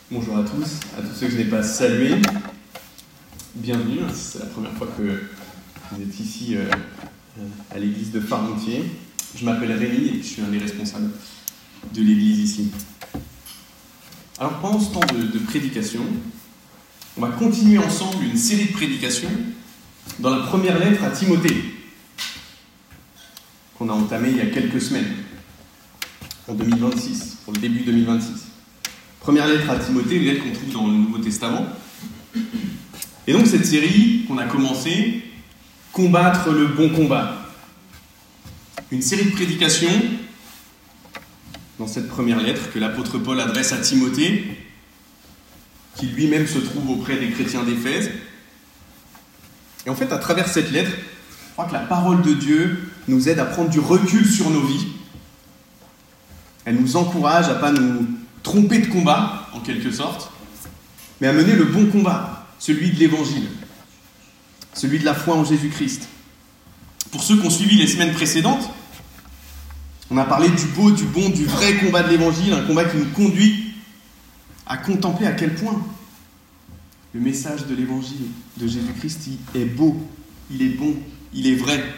Bonjour à tous ceux que je n'ai pas salués. Bienvenue, si c'est la première fois que vous êtes ici à l'église de Farmoutier. Je m'appelle Rémi et je suis un des responsables de l'église ici. Alors pendant ce temps de prédication, on va continuer ensemble une série de prédications dans la première lettre à Timothée, qu'on a entamée il y a quelques semaines, en 2026, pour le début 2026. Première lettre à Timothée, une lettre qu'on trouve dans le Nouveau Testament. Et donc cette série qu'on a commencée, combattre le bon combat. Une série de prédications dans cette première lettre que l'apôtre Paul adresse à Timothée, qui lui-même se trouve auprès des chrétiens d'Éphèse. Et en fait, à travers cette lettre, je crois que la parole de Dieu nous aide à prendre du recul sur nos vies. Elle nous encourage à ne pas nous tromper de combat, en quelque sorte, mais à mener le bon combat, celui de l'Évangile, celui de la foi en Jésus-Christ. Pour ceux qui ont suivi les semaines précédentes, on a parlé du beau, du bon, du vrai combat de l'Évangile, un combat qui nous conduit à contempler à quel point le message de l'Évangile de Jésus-Christ est beau, il est bon, il est vrai.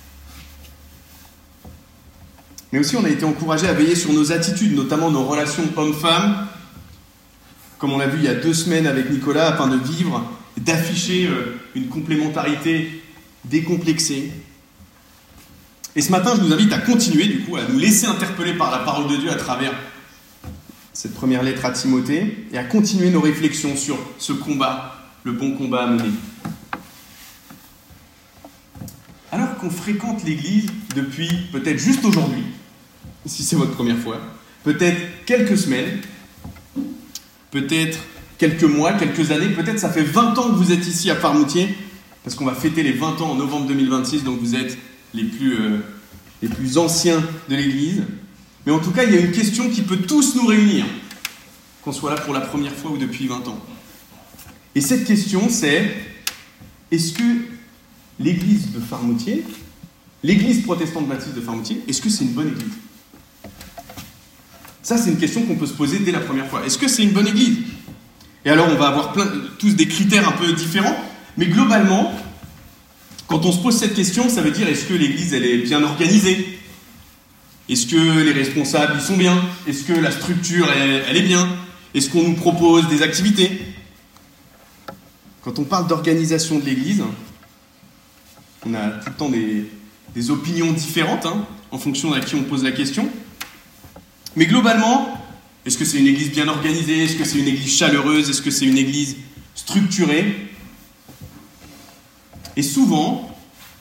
Mais aussi, on a été encouragé à veiller sur nos attitudes, notamment nos relations hommes-femmes, comme on l'a vu il y a 2 semaines avec Nicolas, afin de vivre, d'afficher une complémentarité décomplexée. Et ce matin, je vous invite à continuer, du coup, à nous laisser interpeller par la parole de Dieu à travers cette première lettre à Timothée, et à continuer nos réflexions sur ce combat, le bon combat à mener. Alors qu'on fréquente l'église depuis peut-être juste aujourd'hui, si c'est votre première fois, peut-être quelques semaines, peut-être quelques mois, quelques années, peut-être ça fait 20 ans que vous êtes ici à Farmoutier, parce qu'on va fêter les 20 ans en novembre 2026, donc vous êtes les plus anciens de l'église. Mais en tout cas, il y a une question qui peut tous nous réunir, qu'on soit là pour la première fois ou depuis 20 ans. Et cette question, c'est: est-ce que l'église de Farmoutier, l'église protestante baptiste de Farmoutier, est-ce que c'est une bonne église ? Ça, c'est une question qu'on peut se poser dès la première fois. Est-ce que c'est une bonne église ? Et alors, on va avoir tous des critères un peu différents, mais globalement, quand on se pose cette question, ça veut dire: est-ce que l'église, elle est bien organisée ? Est-ce que les responsables, ils sont bien ? Est-ce que la structure, elle est bien ? Est-ce qu'on nous propose des activités ? Quand on parle d'organisation de l'église, on a tout le temps des opinions différentes, en fonction à qui on pose la question. Mais globalement, est-ce que c'est une église bien organisée ? Est-ce que c'est une église chaleureuse ? Est-ce que c'est une église structurée ? Et souvent,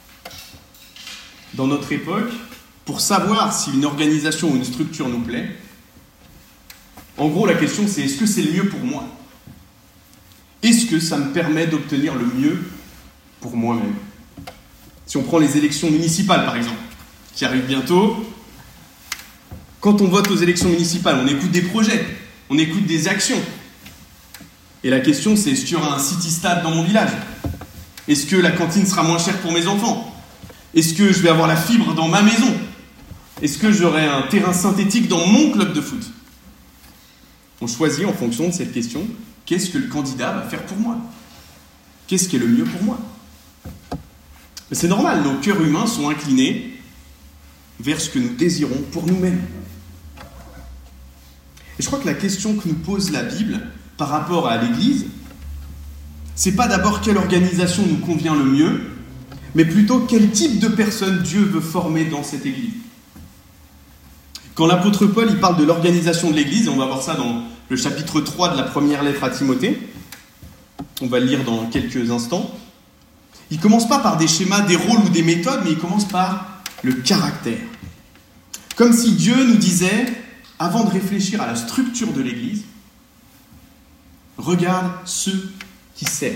dans notre époque, pour savoir si une organisation ou une structure nous plaît, en gros, la question c'est: est-ce que c'est le mieux pour moi ? Est-ce que ça me permet d'obtenir le mieux pour moi-même ? Si on prend les élections municipales, par exemple, qui arrivent bientôt, quand on vote aux élections municipales, on écoute des projets, on écoute des actions. Et la question c'est: est-ce qu'il y aura un city-stade dans mon village ? Est-ce que la cantine sera moins chère pour mes enfants ? Est-ce que je vais avoir la fibre dans ma maison ? Est-ce que j'aurai un terrain synthétique dans mon club de foot ? On choisit en fonction de cette question: qu'est-ce que le candidat va faire pour moi ? Qu'est-ce qui est le mieux pour moi ? Mais c'est normal, nos cœurs humains sont inclinés vers ce que nous désirons pour nous-mêmes. Et je crois que la question que nous pose la Bible par rapport à l'Église, c'est pas d'abord quelle organisation nous convient le mieux, mais plutôt quel type de personne Dieu veut former dans cette Église. Quand l'apôtre Paul il parle de l'organisation de l'Église, et on va voir ça dans le chapitre 3 de la première lettre à Timothée, on va le lire dans quelques instants, il ne commence pas par des schémas, des rôles ou des méthodes, mais il commence par le caractère. Comme si Dieu nous disait, avant de réfléchir à la structure de l'Église, regarde ceux qui servent.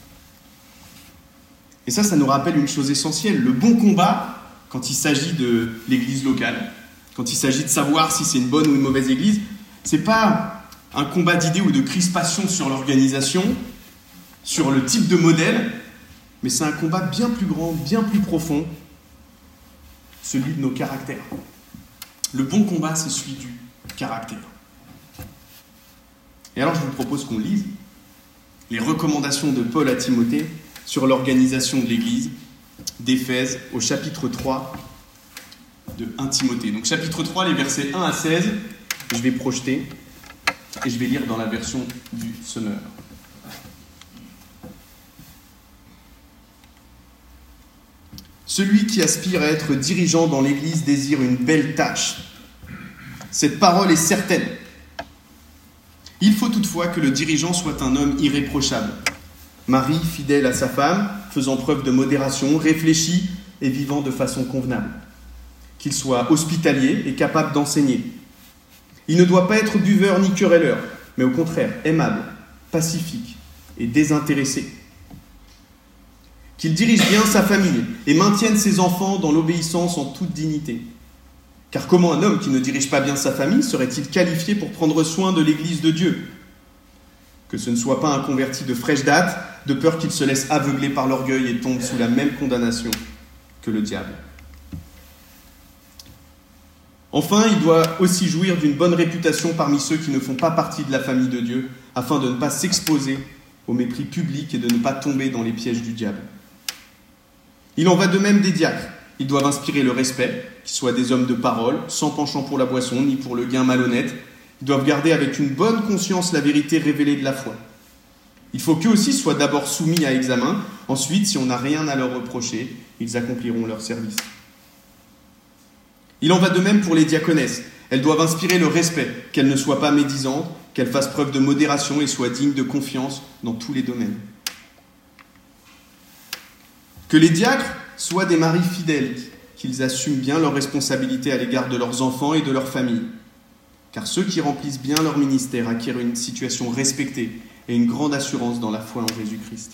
Et ça nous rappelle une chose essentielle: le bon combat, quand il s'agit de l'Église locale, quand il s'agit de savoir si c'est une bonne ou une mauvaise église, c'est pas un combat d'idées ou de crispation sur l'organisation, sur le type de modèle, mais c'est un combat bien plus grand, bien plus profond, celui de nos caractères. Le bon combat, c'est celui du caractère. Et alors je vous propose qu'on lise les recommandations de Paul à Timothée sur l'organisation de l'Église, d'Éphèse au chapitre 3 de 1 Timothée. Donc chapitre 3, les versets 1 à 16, je vais projeter et je vais lire dans la version du Semeur. Celui qui aspire à être dirigeant dans l'Église désire une belle tâche. Cette parole est certaine. Il faut toutefois que le dirigeant soit un homme irréprochable, mari fidèle à sa femme, faisant preuve de modération, réfléchi et vivant de façon convenable. Qu'il soit hospitalier et capable d'enseigner. Il ne doit pas être buveur ni querelleur, mais au contraire aimable, pacifique et désintéressé. Qu'il dirige bien sa famille et maintienne ses enfants dans l'obéissance en toute dignité. Car comment un homme qui ne dirige pas bien sa famille serait-il qualifié pour prendre soin de l'Église de Dieu ? Que ce ne soit pas un converti de fraîche date, de peur qu'il se laisse aveugler par l'orgueil et tombe sous la même condamnation que le diable. Enfin, il doit aussi jouir d'une bonne réputation parmi ceux qui ne font pas partie de la famille de Dieu, afin de ne pas s'exposer au mépris public et de ne pas tomber dans les pièges du diable. Il en va de même des diacres. Ils doivent inspirer le respect, qu'ils soient des hommes de parole, sans penchant pour la boisson ni pour le gain malhonnête. Ils doivent garder avec une bonne conscience la vérité révélée de la foi. Il faut qu'eux aussi soient d'abord soumis à examen. Ensuite, si on n'a rien à leur reprocher, ils accompliront leur service. Il en va de même pour les diaconesses. Elles doivent inspirer le respect, qu'elles ne soient pas médisantes, qu'elles fassent preuve de modération et soient dignes de confiance dans tous les domaines. Que les diacres soient des maris fidèles, qu'ils assument bien leurs responsabilités à l'égard de leurs enfants et de leur famille. Car ceux qui remplissent bien leur ministère acquièrent une situation respectée et une grande assurance dans la foi en Jésus-Christ.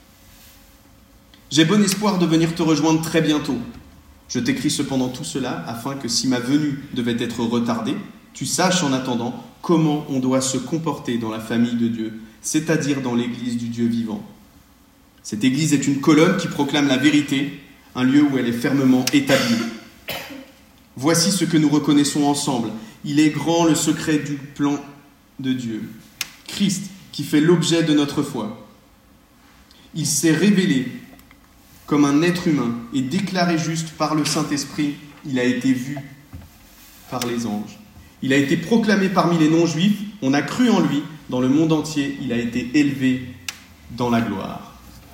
J'ai bon espoir de venir te rejoindre très bientôt. Je t'écris cependant tout cela afin que si ma venue devait être retardée, tu saches en attendant comment on doit se comporter dans la famille de Dieu, c'est-à-dire dans l'Église du Dieu vivant. Cette Église est une colonne qui proclame la vérité, un lieu où elle est fermement établie. Voici ce que nous reconnaissons ensemble. Il est grand le secret du plan de Dieu. Christ, qui fait l'objet de notre foi. Il s'est révélé comme un être humain et déclaré juste par le Saint-Esprit. Il a été vu par les anges. Il a été proclamé parmi les non-juifs. On a cru en lui. Dans le monde entier, il a été élevé dans la gloire.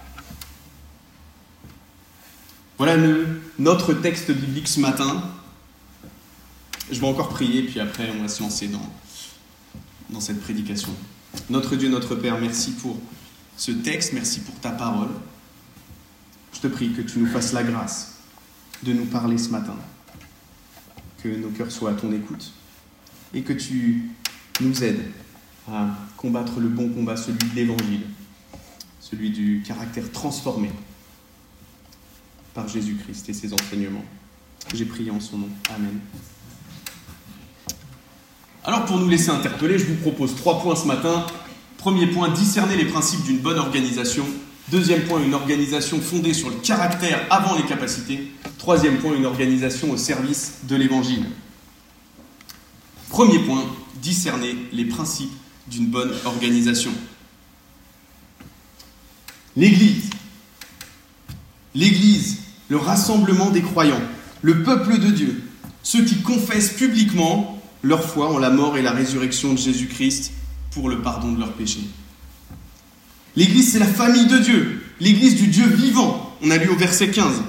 Voilà notre texte biblique ce matin. Je vais encore prier, puis après on va se lancer dans cette prédication. Notre Dieu, notre Père, merci pour ce texte, merci pour ta parole. Je te prie que tu nous fasses la grâce de nous parler ce matin, que nos cœurs soient à ton écoute et que tu nous aides à combattre le bon combat, celui de l'Évangile, celui du caractère transformé par Jésus-Christ et ses enseignements. J'ai prié en son nom. Amen. Alors pour nous laisser interpeller, je vous propose 3 points ce matin. Premier point, discerner les principes d'une bonne organisation. Deuxième point, une organisation fondée sur le caractère avant les capacités. Troisième point, une organisation au service de l'Évangile. Premier point, discerner les principes d'une bonne organisation. L'Église, le rassemblement des croyants, le peuple de Dieu, ceux qui confessent publiquement leur foi en la mort et la résurrection de Jésus-Christ pour le pardon de leurs péchés. L'Église, c'est la famille de Dieu, l'Église du Dieu vivant. On a lu au verset 15.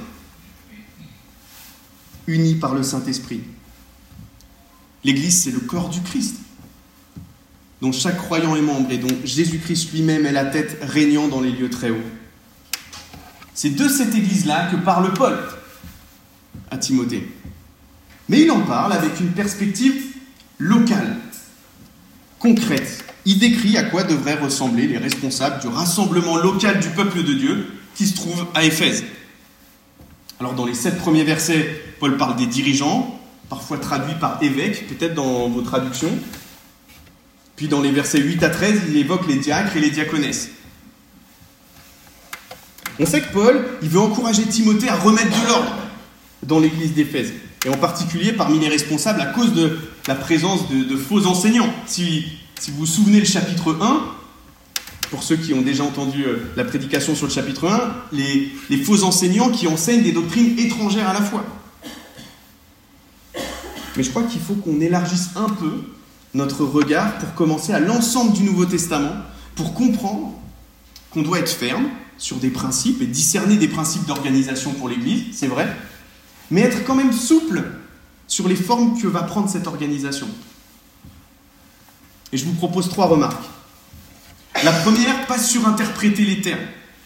Unis par le Saint-Esprit. L'Église, c'est le corps du Christ, dont chaque croyant est membre et dont Jésus-Christ lui-même est la tête régnant dans les lieux très hauts. C'est de cette Église-là que parle Paul à Timothée. Mais il en parle avec une perspective locale, concrète. Il décrit à quoi devraient ressembler les responsables du rassemblement local du peuple de Dieu qui se trouve à Éphèse. Alors dans les 7 premiers versets, Paul parle des dirigeants, parfois traduits par évêques, peut-être dans vos traductions. Puis dans les versets 8 à 13, il évoque les diacres et les diaconesses. On sait que Paul, il veut encourager Timothée à remettre de l'ordre dans l'église d'Éphèse, et en particulier parmi les responsables à cause de la présence de faux enseignants. Si Si vous vous souvenez le chapitre 1, pour ceux qui ont déjà entendu la prédication sur le chapitre 1, les faux enseignants qui enseignent des doctrines étrangères à la foi. Mais je crois qu'il faut qu'on élargisse un peu notre regard pour commencer à l'ensemble du Nouveau Testament, pour comprendre qu'on doit être ferme sur des principes et discerner des principes d'organisation pour l'Église, c'est vrai, mais être quand même souple sur les formes que va prendre cette organisation. Et je vous propose 3 remarques. La première, pas surinterpréter les termes.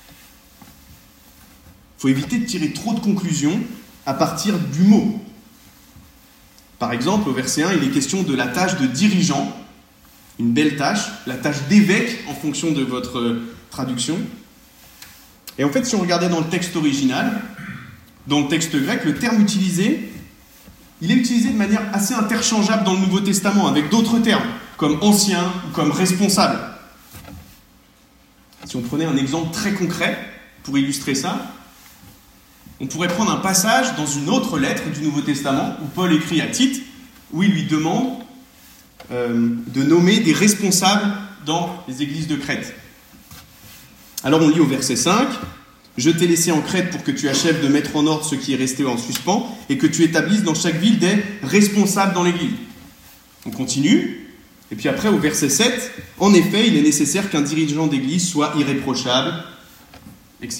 Il faut éviter de tirer trop de conclusions à partir du mot. Par exemple, au verset 1, il est question de la tâche de dirigeant, une belle tâche, la tâche d'évêque en fonction de votre traduction. Et en fait, si on regardait dans le texte original, dans le texte grec, le terme utilisé, il est utilisé de manière assez interchangeable dans le Nouveau Testament, avec d'autres termes, comme ancien ou comme responsable. Si on prenait un exemple très concret pour illustrer ça, on pourrait prendre un passage dans une autre lettre du Nouveau Testament où Paul écrit à Tite, où il lui demande de nommer des responsables dans les églises de Crète. Alors on lit au verset 5, « Je t'ai laissé en Crète pour que tu achèves de mettre en ordre ce qui est resté en suspens et que tu établisses dans chaque ville des responsables dans l'église. » On continue, et puis après au verset 7, « En effet, il est nécessaire qu'un dirigeant d'église soit irréprochable, etc. »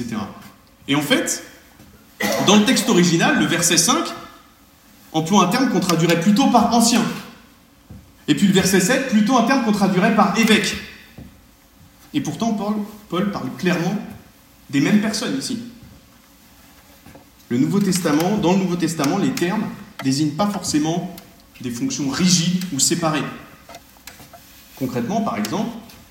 Et en fait, dans le texte original, le verset 5 emploie un terme qu'on traduirait plutôt par ancien. Et puis le verset 7, plutôt un terme qu'on traduirait par évêque. Et pourtant, Paul parle clairement des mêmes personnes ici. Dans le Nouveau Testament, les termes ne désignent pas forcément des fonctions rigides ou séparées. Concrètement, par exemple,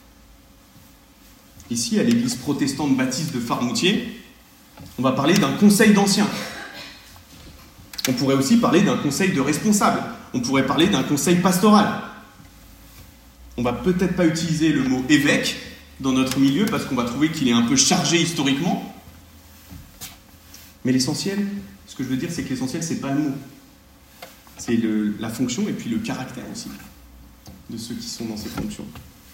ici à l'église protestante baptiste de Farmoutier, on va parler d'un conseil d'anciens. On pourrait aussi parler d'un conseil de responsables. On pourrait parler d'un conseil pastoral. On ne va peut-être pas utiliser le mot évêque dans notre milieu parce qu'on va trouver qu'il est un peu chargé historiquement. Mais l'essentiel, ce que je veux dire, c'est que l'essentiel, c'est pas le mot. C'est la fonction et puis le caractère aussi de ceux qui sont dans ces fonctions.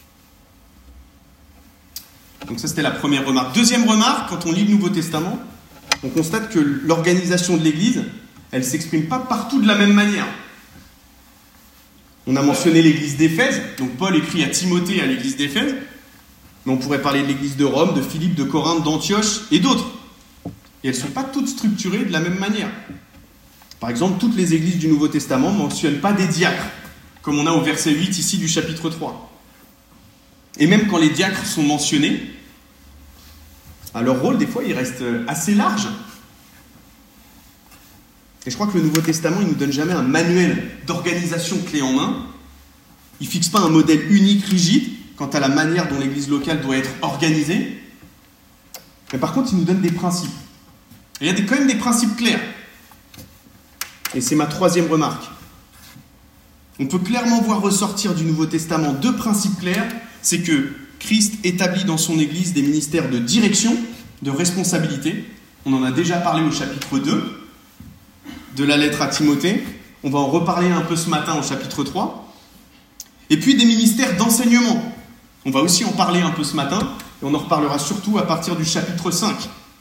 Donc ça, c'était la première remarque. Deuxième remarque, quand on lit le Nouveau Testament, on constate que l'organisation de l'Église, elle ne s'exprime pas partout de la même manière. On a mentionné l'Église d'Éphèse, donc Paul écrit à Timothée à l'Église d'Éphèse, mais on pourrait parler de l'Église de Rome, de Philippe, de Corinthe, d'Antioche et d'autres. Et elles ne sont pas toutes structurées de la même manière. Par exemple, toutes les églises du Nouveau Testament ne mentionnent pas des diacres, comme on a au verset 8 ici du chapitre 3. Et même quand les diacres sont mentionnés, à leur rôle, des fois, il reste assez large. Et je crois que le Nouveau Testament, il ne nous donne jamais un manuel d'organisation clé en main. Il ne fixe pas un modèle unique, rigide, quant à la manière dont l'église locale doit être organisée. Mais par contre, il nous donne des principes. Et il y a quand même des principes clairs. Et c'est ma troisième remarque. On peut clairement voir ressortir du Nouveau Testament 2 principes clairs. C'est que Christ établit dans son Église des ministères de direction, de responsabilité. On en a déjà parlé au chapitre 2 de la lettre à Timothée. On va en reparler un peu ce matin au chapitre 3. Et puis des ministères d'enseignement. On va aussi en parler un peu ce matin, et on en reparlera surtout à partir du chapitre 5.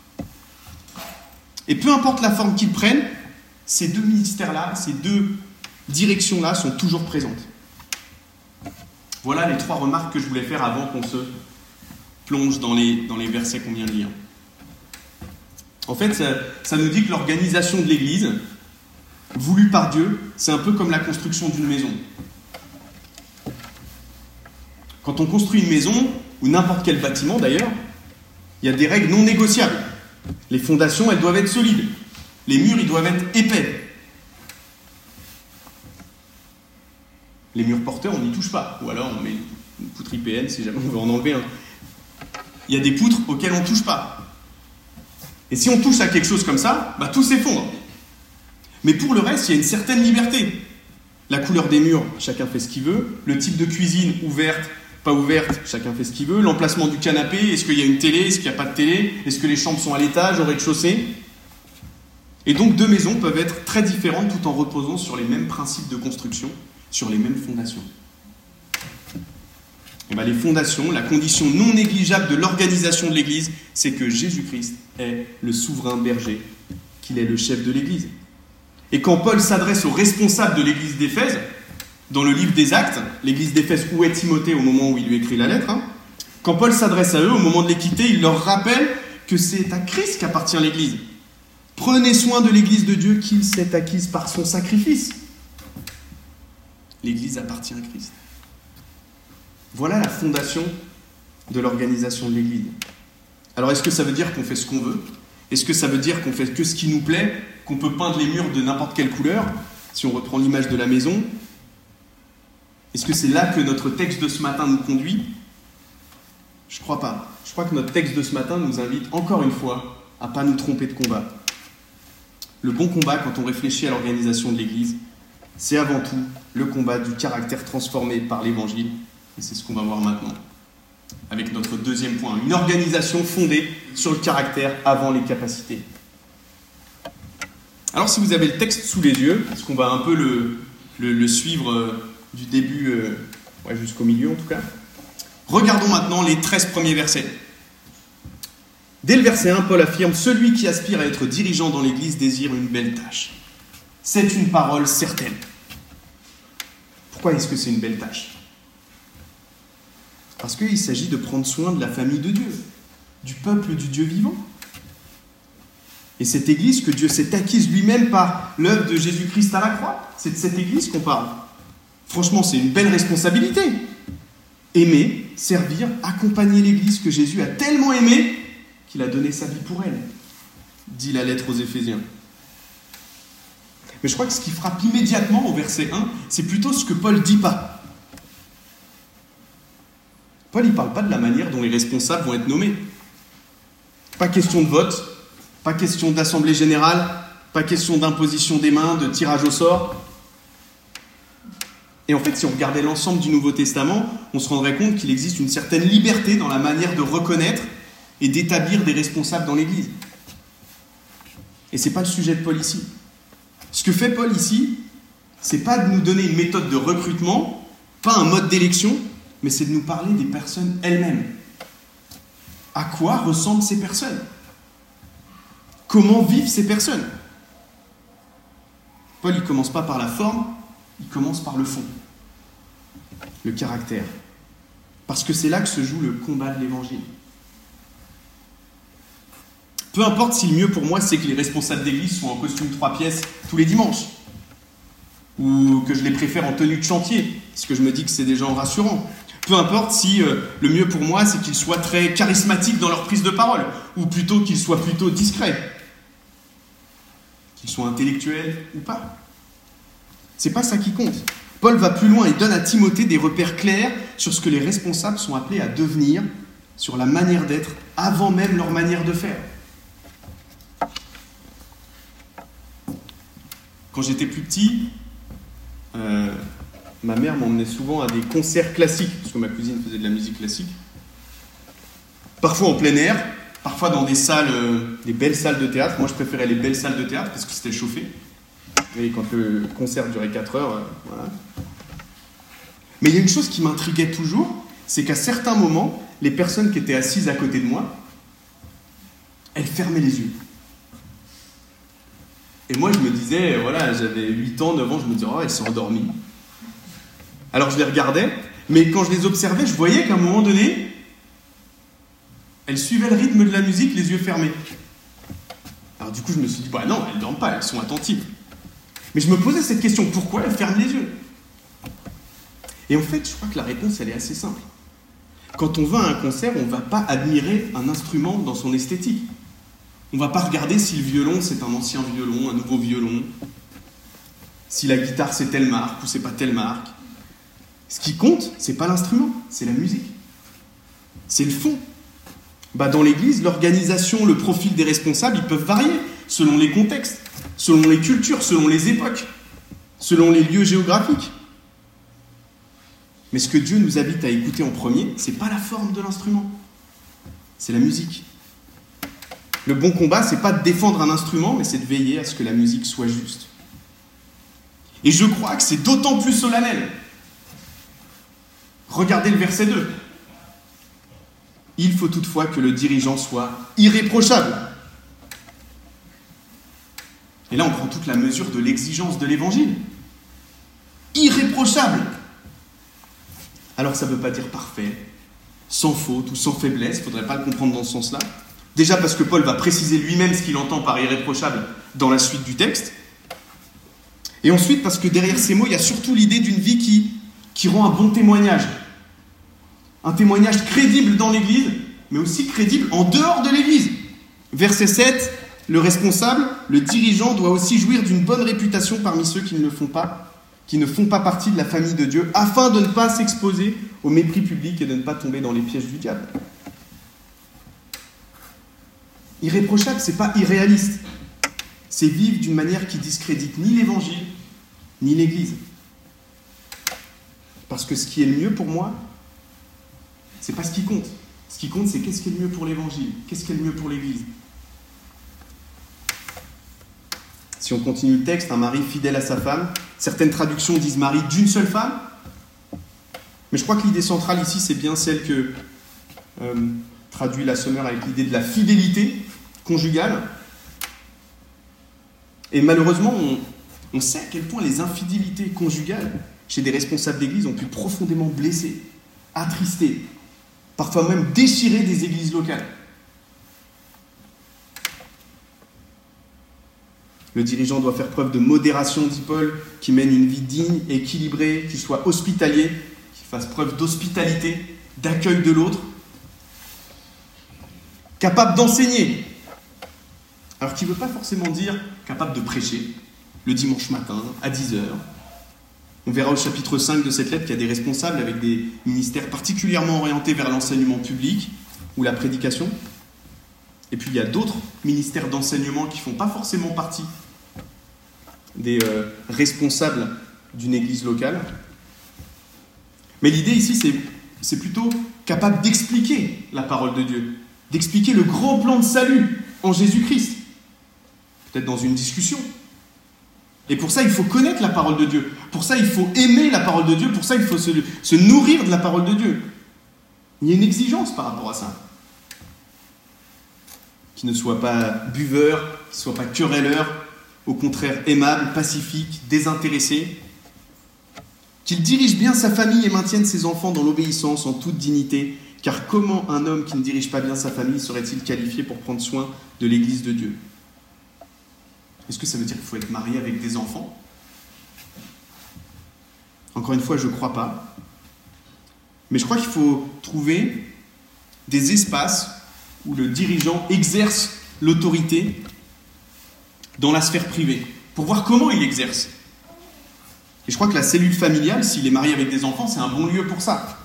Et peu importe la forme qu'ils prennent, ces 2 ministères-là, ces 2 directions-là sont toujours présentes. Voilà les 3 remarques que je voulais faire avant qu'on se plonge dans les versets qu'on vient de lire. En fait, ça nous dit que l'organisation de l'Église, voulue par Dieu, c'est un peu comme la construction d'une maison. Quand on construit une maison, ou n'importe quel bâtiment d'ailleurs, il y a des règles non négociables. Les fondations, elles doivent être solides. Les murs, ils doivent être épais. Les murs porteurs, on n'y touche pas. Ou alors on met une poutre IPN si jamais on veut en enlever un. Il y a des poutres auxquelles on ne touche pas. Et si on touche à quelque chose comme ça, tout s'effondre. Mais pour le reste, il y a une certaine liberté. La couleur des murs, chacun fait ce qu'il veut. Le type de cuisine, ouverte, pas ouverte, chacun fait ce qu'il veut. L'emplacement du canapé, est-ce qu'il y a une télé, est-ce qu'il n'y a pas de télé, est-ce que les chambres sont à l'étage, au rez-de-chaussée. Et donc 2 maisons peuvent être très différentes tout en reposant sur les mêmes principes de construction, sur les mêmes fondations. Et bien les fondations, la condition non négligeable de l'organisation de l'Église, c'est que Jésus-Christ est le souverain berger, qu'il est le chef de l'Église. Et quand Paul s'adresse aux responsables de l'Église d'Éphèse, dans le livre des Actes, l'Église d'Éphèse où est Timothée au moment où il lui écrit la lettre, quand Paul s'adresse à eux, au moment de les quitter, il leur rappelle que c'est à Christ qu'appartient l'Église. Prenez soin de l'Église de Dieu qu'il s'est acquise par son sacrifice. L'Église appartient à Christ. Voilà la fondation de l'organisation de l'Église. Alors est-ce que ça veut dire qu'on fait ce qu'on veut ? Est-ce que ça veut dire qu'on fait que ce qui nous plaît, qu'on peut peindre les murs de n'importe quelle couleur, si on reprend l'image de la maison ? Est-ce que c'est là que notre texte de ce matin nous conduit ? Je crois pas. Je crois que notre texte de ce matin nous invite encore une fois à ne pas nous tromper de combat. Le bon combat, quand on réfléchit à l'organisation de l'Église, c'est avant tout le combat du caractère transformé par l'Évangile. Et c'est ce qu'on va voir maintenant, avec notre deuxième point. Une organisation fondée sur le caractère avant les capacités. Alors si vous avez le texte sous les yeux, parce qu'on va un peu le suivre du début jusqu'au milieu en tout cas, regardons maintenant les 13 premiers versets. Dès le verset 1, Paul affirme « Celui qui aspire à être dirigeant dans l'Église désire une belle tâche. » C'est une parole certaine. Pourquoi est-ce que c'est une belle tâche ? Parce qu'il s'agit de prendre soin de la famille de Dieu, du peuple du Dieu vivant. Et cette Église que Dieu s'est acquise lui-même par l'œuvre de Jésus-Christ à la croix, c'est de cette Église qu'on parle. Franchement, c'est une belle responsabilité. Aimer, servir, accompagner l'Église que Jésus a tellement aimée qu'il a donné sa vie pour elle, dit la lettre aux Éphésiens. Mais je crois que ce qui frappe immédiatement au verset 1, c'est plutôt ce que Paul ne dit pas. Paul ne parle pas de la manière dont les responsables vont être nommés. Pas question de vote, pas question d'assemblée générale, pas question d'imposition des mains, de tirage au sort. Et en fait, si on regardait l'ensemble du Nouveau Testament, on se rendrait compte qu'il existe une certaine liberté dans la manière de reconnaître et d'établir des responsables dans l'Église. Et ce n'est pas le sujet de Paul ici. Ce que fait Paul ici, c'est pas de nous donner une méthode de recrutement, pas un mode d'élection, mais c'est de nous parler des personnes elles-mêmes. À quoi ressemblent ces personnes ? Comment vivent ces personnes ? Paul, il ne commence pas par la forme, il commence par le fond, le caractère. Parce que c'est là que se joue le combat de l'Évangile. Peu importe si le mieux pour moi, c'est que les responsables d'église soient en costume 3 pièces tous les dimanches. Ou que je les préfère en tenue de chantier, parce que je me dis que c'est des gens rassurants. Peu importe si le mieux pour moi, c'est qu'ils soient très charismatiques dans leur prise de parole, ou plutôt qu'ils soient plutôt discrets. Qu'ils soient intellectuels ou pas. C'est pas ça qui compte. Paul va plus loin et donne à Timothée des repères clairs sur ce que les responsables sont appelés à devenir, sur la manière d'être, avant même leur manière de faire. Quand j'étais plus petit, ma mère m'emmenait souvent à des concerts classiques, parce que ma cousine faisait de la musique classique. Parfois en plein air, parfois dans des salles, des belles salles de théâtre. Moi, je préférais les belles salles de théâtre parce que c'était chauffé. Et quand le concert durait 4 heures, voilà. Mais il y a une chose qui m'intriguait toujours, c'est qu'à certains moments, les personnes qui étaient assises à côté de moi, elles fermaient les yeux. Et moi, je me disais, voilà, j'avais 8 ans, 9 ans, je me disais, oh, elles sont endormies. Alors je les regardais, mais quand je les observais, je voyais qu'à un moment donné, elles suivaient le rythme de la musique, les yeux fermés. Alors du coup, je me suis dit, bah non, elles ne dorment pas, elles sont attentives. Mais je me posais cette question, pourquoi elles ferment les yeux ? Et en fait, je crois que la réponse, elle est assez simple. Quand on va à un concert, on ne va pas admirer un instrument dans son esthétique. On ne va pas regarder si le violon, c'est un ancien violon, un nouveau violon, si la guitare, c'est telle marque ou c'est pas telle marque. Ce qui compte, c'est pas l'instrument, c'est la musique. C'est le fond. Dans l'église, l'organisation, le profil des responsables, ils peuvent varier selon les contextes, selon les cultures, selon les époques, selon les lieux géographiques. Mais ce que Dieu nous invite à écouter en premier, c'est pas la forme de l'instrument, c'est la musique. Le bon combat, c'est pas de défendre un instrument, mais c'est de veiller à ce que la musique soit juste. Et je crois que c'est d'autant plus solennel. Regardez le verset 2. Il faut toutefois que le dirigeant soit irréprochable. Et là, on prend toute la mesure de l'exigence de l'Évangile. Irréprochable. Alors, ça ne veut pas dire parfait, sans faute ou sans faiblesse. Il ne faudrait pas le comprendre dans ce sens-là. Déjà parce que Paul va préciser lui-même ce qu'il entend par irréprochable dans la suite du texte. Et ensuite parce que derrière ces mots, il y a surtout l'idée d'une vie qui rend un bon témoignage. Un témoignage crédible dans l'Église, mais aussi crédible en dehors de l'Église. Verset 7, le responsable, le dirigeant doit aussi jouir d'une bonne réputation parmi ceux qui ne font pas partie de la famille de Dieu, afin de ne pas s'exposer au mépris public et de ne pas tomber dans les pièges du diable. Irréprochable, c'est pas irréaliste. C'est vivre d'une manière qui discrédite ni l'Évangile, ni l'Église. Parce que ce qui est le mieux pour moi, c'est pas ce qui compte. Ce qui compte, c'est qu'est-ce qui est le mieux pour l'Évangile, qu'est-ce qui est le mieux pour l'Église. Si on continue le texte, un mari fidèle à sa femme, certaines traductions disent mari d'une seule femme, mais je crois que l'idée centrale ici, c'est bien celle que traduit la Sommer avec l'idée de la fidélité conjugale. Et malheureusement, on sait à quel point les infidélités conjugales chez des responsables d'église ont pu profondément blesser, attrister, parfois même déchirer des églises locales. Le dirigeant doit faire preuve de modération, dit Paul, qui mène une vie digne, équilibrée, qui soit hospitalier, qui fasse preuve d'hospitalité, d'accueil de l'autre, capable d'enseigner. Alors qui ne veut pas forcément dire capable de prêcher le dimanche matin à 10h. On verra au chapitre 5 de cette lettre qu'il y a des responsables avec des ministères particulièrement orientés vers l'enseignement public ou la prédication. Et puis il y a d'autres ministères d'enseignement qui ne font pas forcément partie des responsables d'une église locale. Mais l'idée ici, c'est plutôt capable d'expliquer la parole de Dieu, d'expliquer le grand plan de salut en Jésus-Christ. Peut-être dans une discussion. Et pour ça, il faut connaître la parole de Dieu. Pour ça, il faut aimer la parole de Dieu. Pour ça, il faut se nourrir de la parole de Dieu. Il y a une exigence par rapport à ça. Qui ne soit pas buveur, qui ne soit pas querelleur, au contraire aimable, pacifique, désintéressé. Qu'il dirige bien sa famille et maintienne ses enfants dans l'obéissance en toute dignité. Car comment un homme qui ne dirige pas bien sa famille serait-il qualifié pour prendre soin de l'Église de Dieu ? Est-ce que ça veut dire qu'il faut être marié avec des enfants ? Encore une fois, je ne crois pas. Mais je crois qu'il faut trouver des espaces où le dirigeant exerce l'autorité dans la sphère privée, pour voir comment il exerce. Et je crois que la cellule familiale, s'il est marié avec des enfants, c'est un bon lieu pour ça.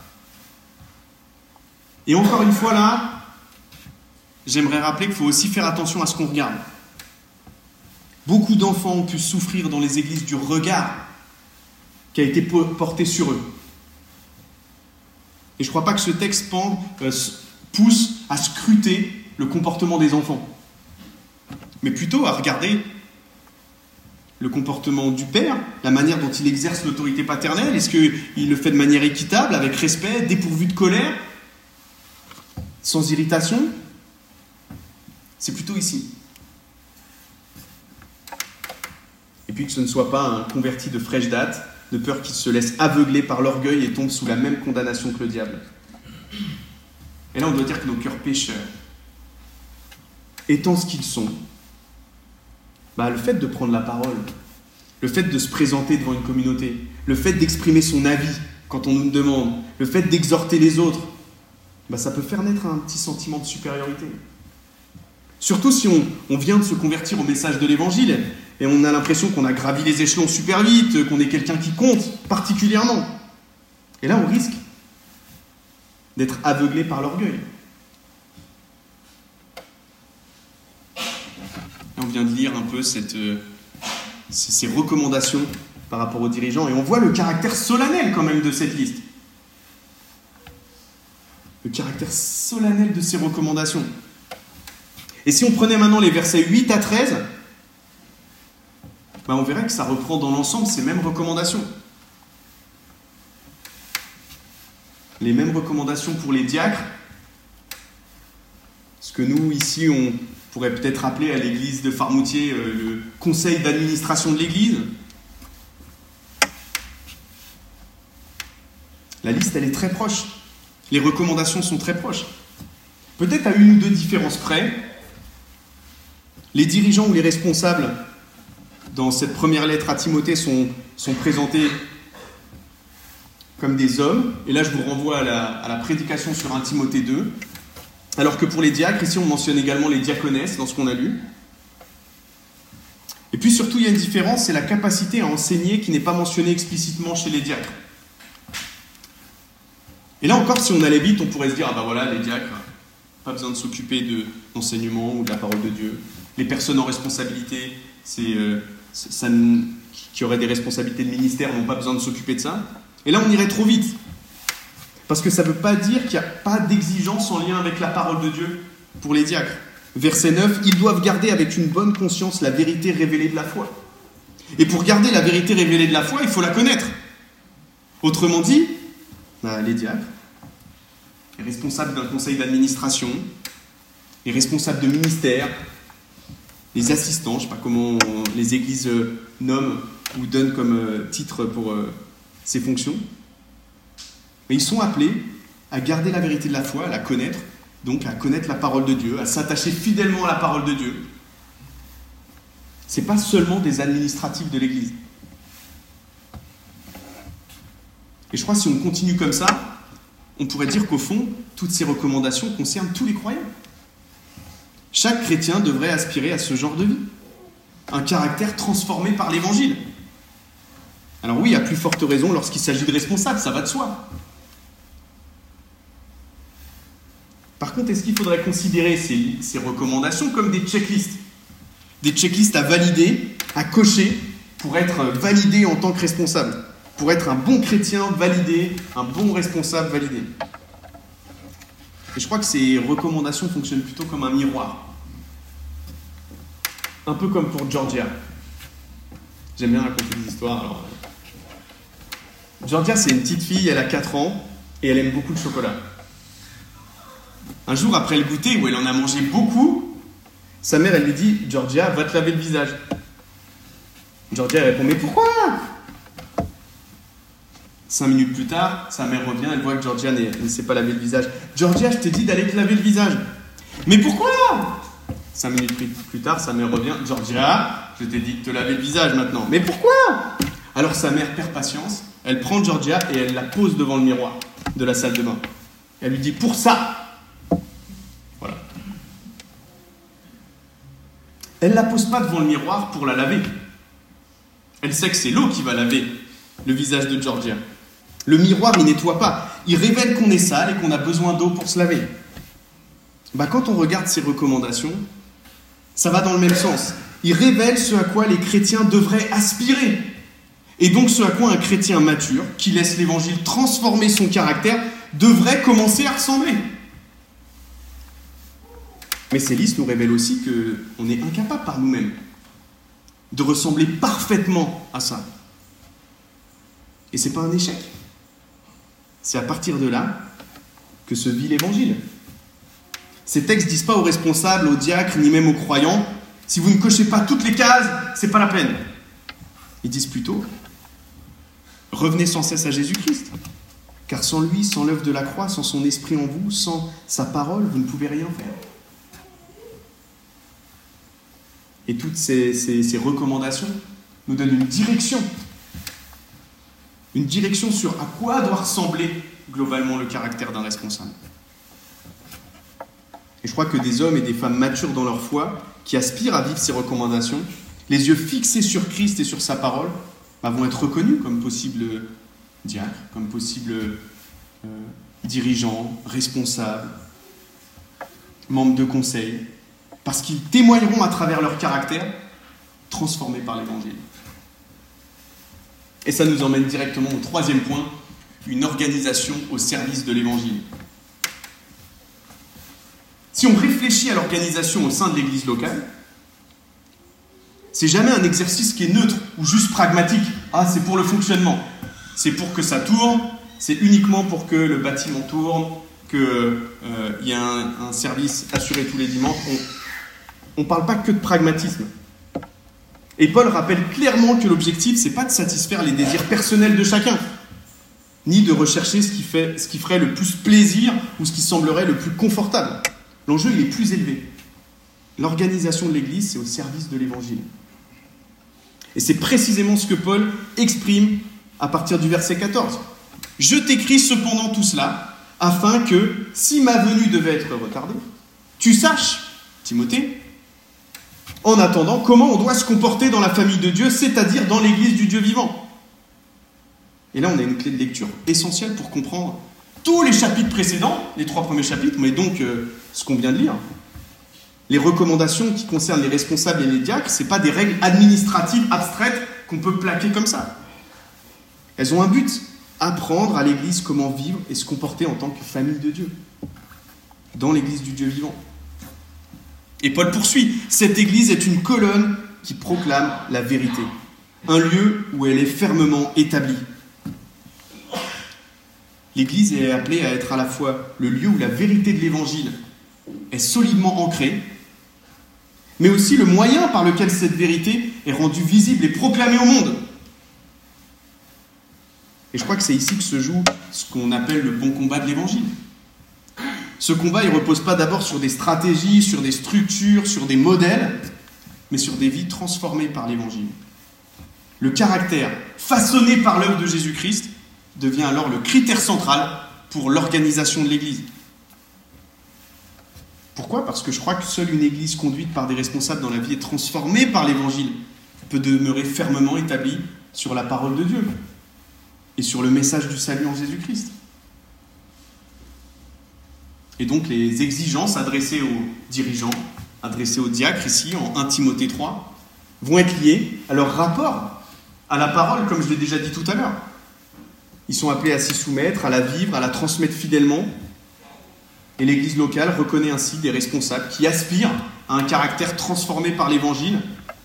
Et encore une fois là, j'aimerais rappeler qu'il faut aussi faire attention à ce qu'on regarde. Beaucoup d'enfants ont pu souffrir dans les églises du regard qui a été porté sur eux. Et je ne crois pas que ce texte pousse à scruter le comportement des enfants, mais plutôt à regarder le comportement du père, la manière dont il exerce l'autorité paternelle. Est-ce qu'il le fait de manière équitable, avec respect, dépourvu de colère, sans irritation ? C'est plutôt ici. Et puis que ce ne soit pas un converti de fraîche date, de peur qu'il se laisse aveugler par l'orgueil et tombe sous la même condamnation que le diable. Et là, on doit dire que nos cœurs pécheurs, étant ce qu'ils sont, le fait de prendre la parole, le fait de se présenter devant une communauté, le fait d'exprimer son avis quand on nous le demande, le fait d'exhorter les autres, ça peut faire naître un petit sentiment de supériorité. Surtout si on vient de se convertir au message de l'Évangile et on a l'impression qu'on a gravi les échelons super vite, qu'on est quelqu'un qui compte particulièrement. Et là, on risque d'être aveuglé par l'orgueil. Et on vient de lire un peu ces recommandations par rapport aux dirigeants et on voit le caractère solennel quand même de cette liste. Le caractère solennel de ces recommandations. Et si on prenait maintenant les versets 8 à 13, on verrait que ça reprend dans l'ensemble ces mêmes recommandations. Les mêmes recommandations pour les diacres, ce que nous, ici, on pourrait peut-être appeler à l'église de Farmoutier le conseil d'administration de l'église. La liste, elle est très proche. Les recommandations sont très proches. Peut-être à une ou deux différences près, les dirigeants ou les responsables dans cette première lettre à Timothée sont présentés comme des hommes. Et là, je vous renvoie à la prédication sur 1 Timothée 2. Alors que pour les diacres, ici, on mentionne également les diaconesses dans ce qu'on a lu. Et puis surtout, il y a une différence, c'est la capacité à enseigner qui n'est pas mentionnée explicitement chez les diacres. Et là encore, si on allait vite, on pourrait se dire, ah ben voilà, les diacres, pas besoin de s'occuper de l'enseignement ou de la parole de Dieu. Les personnes en responsabilité, qui auraient des responsabilités de ministère, n'ont pas besoin de s'occuper de ça. Et là, on irait trop vite. Parce que ça ne veut pas dire qu'il n'y a pas d'exigence en lien avec la parole de Dieu pour les diacres. Verset 9, ils doivent garder avec une bonne conscience la vérité révélée de la foi. Et pour garder la vérité révélée de la foi, il faut la connaître. Autrement dit, les diacres, les responsables d'un conseil d'administration, les responsables de ministère, les assistants, je ne sais pas comment les églises nomment ou donnent comme titre pour ces fonctions, mais ils sont appelés à garder la vérité de la foi, à la connaître, donc à connaître la parole de Dieu, à s'attacher fidèlement à la parole de Dieu. Ce n'est pas seulement des administratifs de l'Église. Et je crois que si on continue comme ça, on pourrait dire qu'au fond, toutes ces recommandations concernent tous les croyants. Chaque chrétien devrait aspirer à ce genre de vie, un caractère transformé par l'Évangile. Alors oui, à plus forte raison lorsqu'il s'agit de responsables, ça va de soi. Par contre, est-ce qu'il faudrait considérer ces recommandations comme des checklists? Des checklists à valider, à cocher, pour être validé en tant que responsable, pour être un bon chrétien validé, un bon responsable validé. Et je crois que ces recommandations fonctionnent plutôt comme un miroir. Un peu comme pour Georgia. J'aime bien raconter des histoires. Alors, Georgia, c'est une petite fille, elle a 4 ans, et elle aime beaucoup le chocolat. Un jour, après le goûter, où elle en a mangé beaucoup, sa mère, elle lui dit « Georgia, va te laver le visage. » Georgia, elle répond « Mais pourquoi ?» 5 minutes plus tard, sa mère revient, elle voit que Georgia ne sait pas laver le visage. « Georgia, je t'ai dit d'aller te laver le visage. »« Mais pourquoi ?» 5 minutes plus tard, sa mère revient. « Georgia, je t'ai dit de te laver le visage maintenant. »« Mais pourquoi ?» Alors sa mère perd patience, elle prend Georgia et elle la pose devant le miroir de la salle de bain. Elle lui dit « Pour ça !» Voilà. Elle ne la pose pas devant le miroir pour la laver. Elle sait que c'est l'eau qui va laver le visage de Georgia. Le miroir, il nettoie pas. Il révèle qu'on est sale et qu'on a besoin d'eau pour se laver. Quand on regarde ces recommandations, ça va dans le même sens. Il révèle ce à quoi les chrétiens devraient aspirer. Et donc ce à quoi un chrétien mature, qui laisse l'évangile transformer son caractère, devrait commencer à ressembler. Mais ces listes nous révèlent aussi qu'on est incapable par nous-mêmes de ressembler parfaitement à ça. Et ce n'est pas un échec. C'est à partir de là que se vit l'évangile. Ces textes ne disent pas aux responsables, aux diacres, ni même aux croyants, si vous ne cochez pas toutes les cases, c'est pas la peine. Ils disent plutôt, revenez sans cesse à Jésus-Christ, car sans lui, sans l'œuvre de la croix, sans son esprit en vous, sans sa parole, vous ne pouvez rien faire. Et toutes ces recommandations nous donnent une direction sur à quoi doit ressembler globalement le caractère d'un responsable. Et je crois que des hommes et des femmes matures dans leur foi, qui aspirent à vivre ces recommandations, les yeux fixés sur Christ et sur sa parole, vont être reconnus comme possibles diacres, comme possibles dirigeants, responsables, membres de conseil, parce qu'ils témoigneront à travers leur caractère transformé par l'Évangile. Et ça nous emmène directement au 3e point, une organisation au service de l'Évangile. Si on réfléchit à l'organisation au sein de l'Église locale, c'est jamais un exercice qui est neutre ou juste pragmatique. Ah, c'est pour le fonctionnement. C'est pour que ça tourne, c'est uniquement pour que le bâtiment tourne, qu'il y a un service assuré tous les dimanches, on ne parle pas que de pragmatisme. Et Paul rappelle clairement que l'objectif, c'est pas de satisfaire les désirs personnels de chacun, ni de rechercher ce qui ferait le plus plaisir ou ce qui semblerait le plus confortable. L'enjeu, il est plus élevé. L'organisation de l'Église, c'est au service de l'Évangile. Et c'est précisément ce que Paul exprime à partir du verset 14. « Je t'écris cependant tout cela, afin que, si ma venue devait être retardée, tu saches, Timothée, en attendant, comment on doit se comporter dans la famille de Dieu, c'est-à-dire dans l'Église du Dieu vivant. » Et là, on a une clé de lecture essentielle pour comprendre tous les chapitres précédents, les 3 premiers chapitres, mais donc ce qu'on vient de lire. Les recommandations qui concernent les responsables et les diacres, ce n'est pas des règles administratives abstraites qu'on peut plaquer comme ça. Elles ont un but, apprendre à l'Église comment vivre et se comporter en tant que famille de Dieu, dans l'Église du Dieu vivant. Et Paul poursuit, cette Église est une colonne qui proclame la vérité, un lieu où elle est fermement établie. L'Église est appelée à être à la fois le lieu où la vérité de l'Évangile est solidement ancrée, mais aussi le moyen par lequel cette vérité est rendue visible et proclamée au monde. Et je crois que c'est ici que se joue ce qu'on appelle le bon combat de l'Évangile. Ce combat, il ne repose pas d'abord sur des stratégies, sur des structures, sur des modèles, mais sur des vies transformées par l'Évangile. Le caractère façonné par l'œuvre de Jésus-Christ devient alors le critère central pour l'organisation de l'Église. Pourquoi ? Parce que je crois que seule une Église conduite par des responsables dont la vie est transformée par l'Évangile peut demeurer fermement établie sur la parole de Dieu et sur le message du salut en Jésus-Christ. Et donc les exigences adressées aux dirigeants, adressées aux diacres ici en 1 Timothée 3, vont être liées à leur rapport à la parole, comme je l'ai déjà dit tout à l'heure. Ils sont appelés à s'y soumettre, à la vivre, à la transmettre fidèlement. Et l'Église locale reconnaît ainsi des responsables qui aspirent à un caractère transformé par l'Évangile,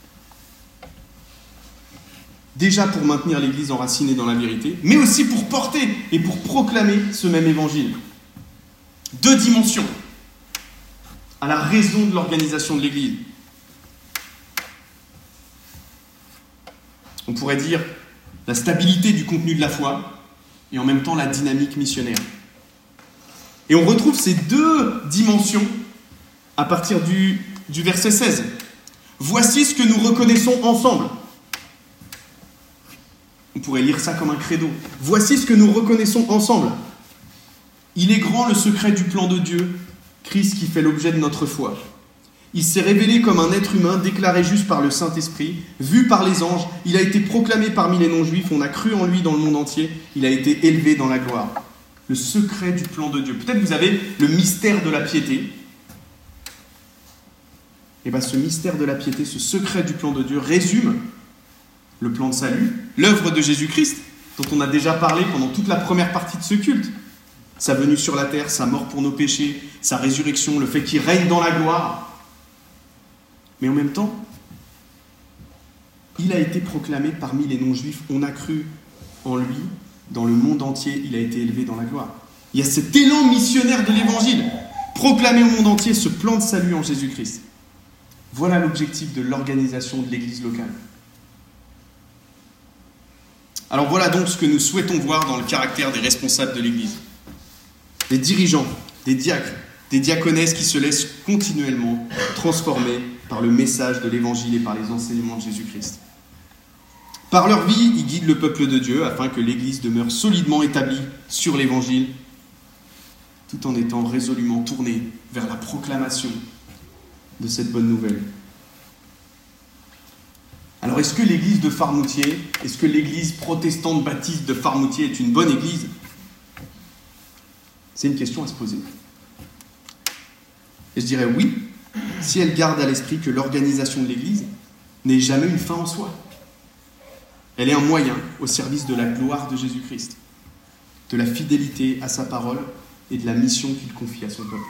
déjà pour maintenir l'Église enracinée dans la vérité, mais aussi pour porter et pour proclamer ce même Évangile. 2 dimensions à la raison de l'organisation de l'Église. On pourrait dire la stabilité du contenu de la foi et en même temps la dynamique missionnaire. Et on retrouve ces 2 dimensions à partir du verset 16. Voici ce que nous reconnaissons ensemble. On pourrait lire ça comme un credo. Voici ce que nous reconnaissons ensemble. Il est grand le secret du plan de Dieu, Christ qui fait l'objet de notre foi. Il s'est révélé comme un être humain, déclaré juste par le Saint-Esprit, vu par les anges, il a été proclamé parmi les non-juifs, on a cru en lui dans le monde entier, il a été élevé dans la gloire. Le secret du plan de Dieu. Peut-être vous avez le mystère de la piété. Et bien ce mystère de la piété, ce secret du plan de Dieu résume le plan de salut, l'œuvre de Jésus-Christ, dont on a déjà parlé pendant toute la première partie de ce culte. Sa venue sur la terre, sa mort pour nos péchés, sa résurrection, le fait qu'il règne dans la gloire. Mais en même temps, il a été proclamé parmi les non-juifs. On a cru en lui, dans le monde entier, il a été élevé dans la gloire. Il y a cet élan missionnaire de l'Évangile, proclamer au monde entier ce plan de salut en Jésus-Christ. Voilà l'objectif de l'organisation de l'Église locale. Alors voilà donc ce que nous souhaitons voir dans le caractère des responsables de l'Église. Des dirigeants, des diacres, des diaconesses qui se laissent continuellement transformer par le message de l'Évangile et par les enseignements de Jésus-Christ. Par leur vie, ils guident le peuple de Dieu afin que l'Église demeure solidement établie sur l'Évangile, tout en étant résolument tournée vers la proclamation de cette bonne nouvelle. Alors, est-ce que l'Église de Farmoutier, est-ce que l'Église protestante baptiste de Farmoutier est une bonne Église ? C'est une question à se poser. Et je dirais oui, si elle garde à l'esprit que l'organisation de l'Église n'est jamais une fin en soi. Elle est un moyen au service de la gloire de Jésus-Christ, de la fidélité à sa parole et de la mission qu'il confie à son peuple.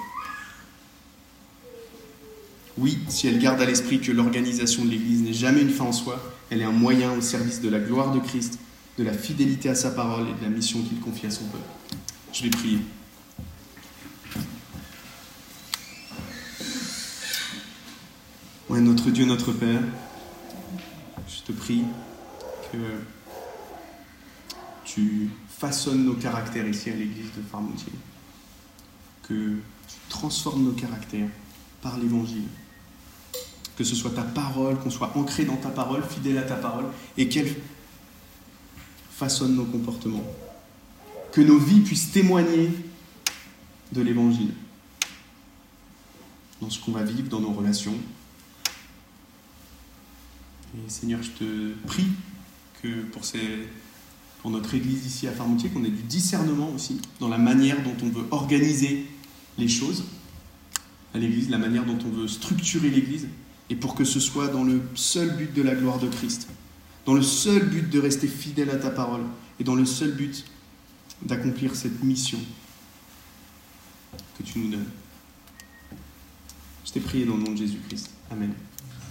Oui, si elle garde à l'esprit que l'organisation de l'Église n'est jamais une fin en soi, elle est un moyen au service de la gloire de Christ, de la fidélité à sa parole et de la mission qu'il confie à son peuple. Je vais prier. et notre Dieu, notre Père, je te prie que tu façonnes nos caractères ici à l'église de Farmoutier, que tu transformes nos caractères par l'évangile, que ce soit ta parole, qu'on soit ancré dans ta parole, fidèle à ta parole, et qu'elle façonne nos comportements, que nos vies puissent témoigner de l'évangile dans ce qu'on va vivre, dans nos relations. Et Seigneur, je te prie que pour notre église ici à Farmoutier, qu'on ait du discernement aussi dans la manière dont on veut organiser les choses à l'église, la manière dont on veut structurer l'église, et pour que ce soit dans le seul but de la gloire de Christ, dans le seul but de rester fidèle à ta parole, et dans le seul but d'accomplir cette mission que tu nous donnes. Je t'ai prié dans le nom de Jésus-Christ. Amen.